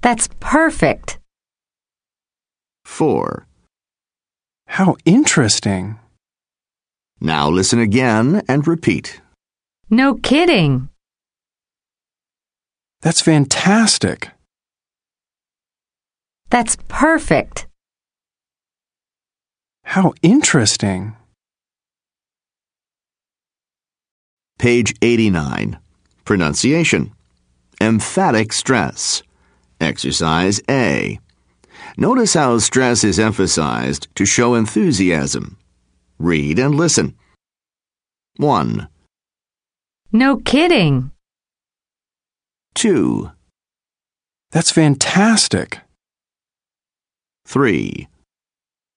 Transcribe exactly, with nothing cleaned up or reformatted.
That's perfect. four. How interesting. Now listen again and repeat. No kidding. That's fantastic. That's perfect. How interesting. Page eighty-nine. Pronunciation. Emphatic stress. Exercise A. Notice how stress is emphasized to show enthusiasm. Read and listen. one. No kidding. two. That's fantastic. three.